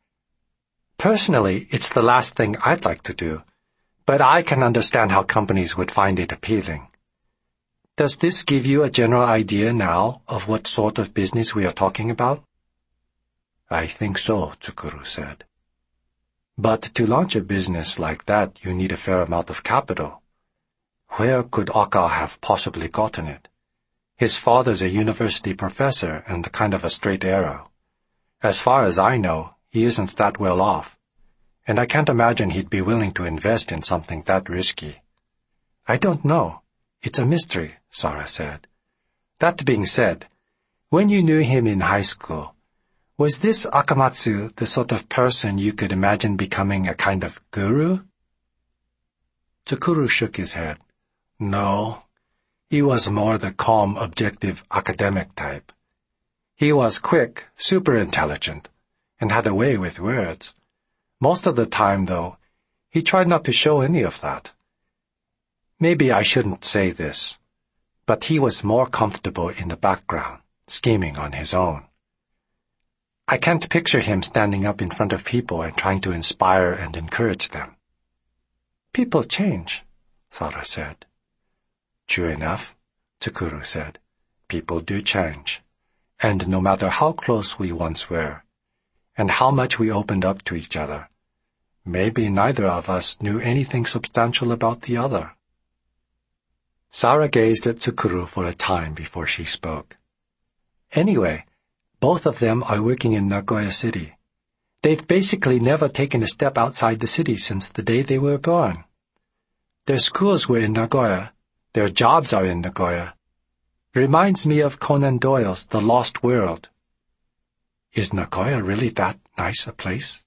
Personally, it's the last thing I'd like to do, but I can understand how companies would find it appealing. Does this give you a general idea now of what sort of business we are talking about? I think so, Tsukuru said. But to launch a business like that, you need a fair amount of capital. Where could Aka have possibly gotten it? His father's a university professor and kind of a straight arrow. As far as I know, he isn't that well off, and I can't imagine he'd be willing to invest in something that risky. I don't know. It's a mystery, Sarah said. That being said, when you knew him in high school, was this Akamatsu the sort of person you could imagine becoming a kind of guru? Tsukuru shook his head. No, he was more the calm, objective, academic type. He was quick, super intelligent, and had a way with words. Most of the time, though, he tried not to show any of that. Maybe I shouldn't say this, but he was more comfortable in the background, scheming on his own. I can't picture him standing up in front of people and trying to inspire and encourage them. People change, Sarah said. True enough, Tsukuru said. People do change, and no matter how close we once were, and how much we opened up to each other, maybe neither of us knew anything substantial about the other. Sarah gazed at Tsukuru for a time before she spoke. Anyway, both of them are working in Nagoya City. They've basically never taken a step outside the city since the day they were born. Their schools were in Nagoya. Their jobs are in Nagoya. Reminds me of Conan Doyle's The Lost World. Is Nagoya really that nice a place?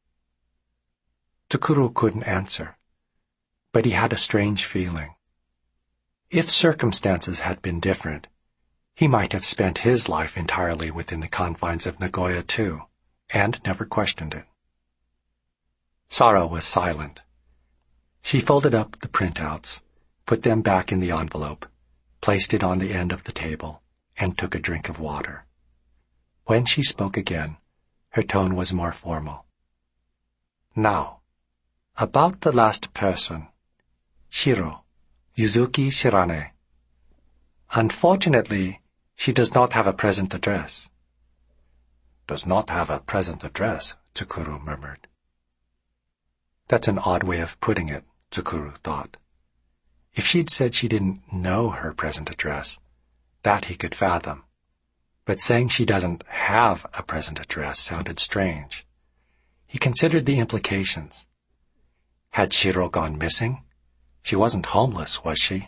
Tsukuru couldn't answer, but he had a strange feeling. If circumstances had been different, He might have spent his life entirely within the confines of Nagoya, too, and never questioned it. Sara was silent. She folded up the printouts, put them back in the envelope, placed it on the end of the table, and took a drink of water. When she spoke again, her tone was more formal. Now, about the last person, Shiro, Yuzuki Shirane. Unfortunately, she does not have a present address. Does not have a present address, Tsukuru murmured. That's an odd way of putting it, Tsukuru thought. If she'd said she didn't know her present address, that he could fathom. But saying she doesn't have a present address sounded strange. He considered the implications. Had Shiro gone missing? She wasn't homeless, was she?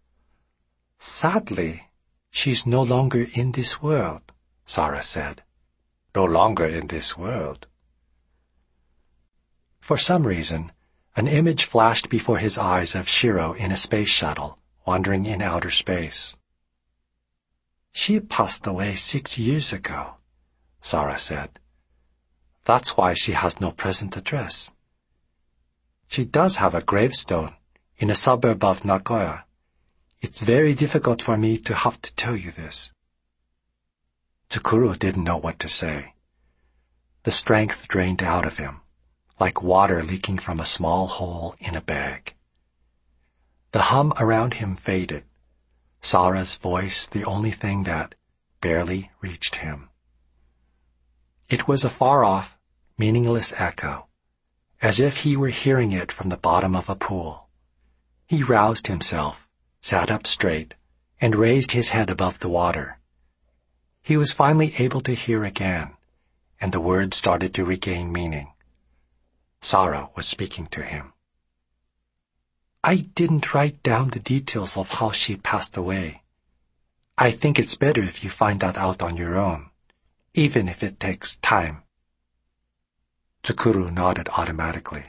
Sadly, she's no longer in this world, Sara said. No longer in this world. For some reason, an image flashed before his eyes of Shiro in a space shuttle, wandering in outer space. She passed away six years ago, Sara said. That's why she has no present address. She does have a gravestone in a suburb of Nagoya. It's very difficult for me to have to tell you this. Tsukuru didn't know what to say. The strength drained out of him, like water leaking from a small hole in a bag. The hum around him faded, Sara's voice the only thing that barely reached him. It was a far-off, meaningless echo, as if he were hearing it from the bottom of a pool. He roused himself, sat up straight, and raised his head above the water. He was finally able to hear again, and the words started to regain meaning. Sara was speaking to him. I didn't write down the details of how she passed away. I think it's better if you find that out on your own, even if it takes time. Tsukuru nodded automatically.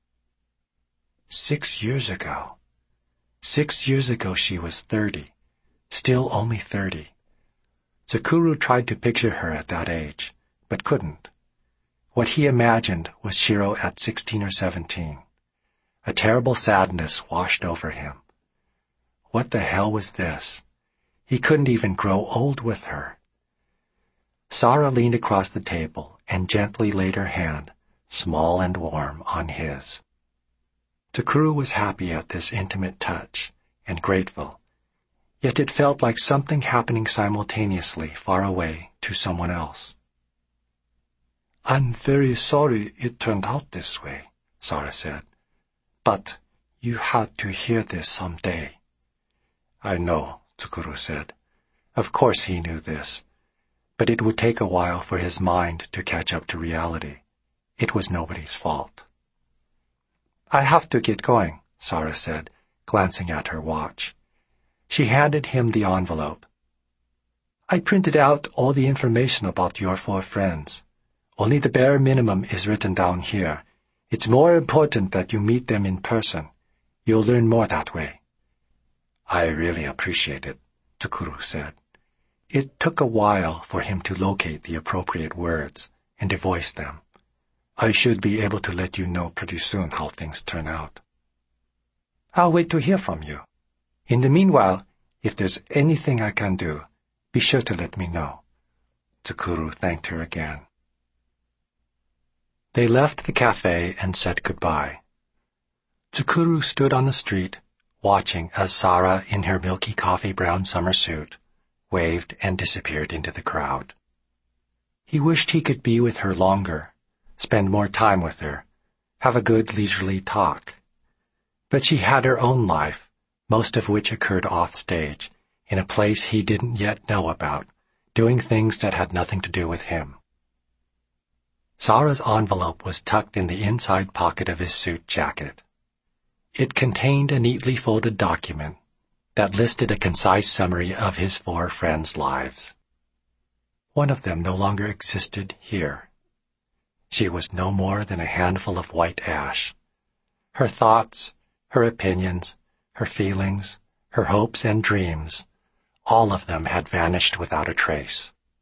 Six years ago. Six years ago she was thirty, still only thirty. Tsukuru tried to picture her at that age, but couldn't. What he imagined was Shiro at sixteen or seventeen. A terrible sadness washed over him. What the hell was this? He couldn't even grow old with her. Sara leaned across the table and gently laid her hand, small and warm, on his. Tsukuru was happy at this intimate touch, and grateful, yet it felt like something happening simultaneously far away to someone else. I'm very sorry it turned out this way, Sara said. But you had to hear this someday. I know, Tsukuru said. Of course he knew this, but it would take a while for his mind to catch up to reality. It was nobody's fault. I have to get going, Sara said, glancing at her watch. She handed him the envelope. I printed out all the information about your four friends. Only the bare minimum is written down here. It's more important that you meet them in person. You'll learn more that way. I really appreciate it, Tsukuru said. It took a while for him to locate the appropriate words and to voice them. I should be able to let you know pretty soon how things turn out. I'll wait to hear from you. In the meanwhile, if there's anything I can do, be sure to let me know. Tsukuru thanked her again. They left the cafe and said goodbye. Tsukuru stood on the street, watching as Sara, in her milky coffee-brown summer suit, waved and disappeared into the crowd. He wished he could be with her longer, spend more time with her, have a good leisurely talk. But she had her own life, most of which occurred off-stage, in a place he didn't yet know about, doing things that had nothing to do with him. Sara's envelope was tucked in the inside pocket of his suit jacket. It contained a neatly folded document that listed a concise summary of his four friends' lives. One of them no longer existed here. She was no more than a handful of white ash. Her thoughts, her opinions, her feelings, her hopes and dreams, All of them had vanished without a trace.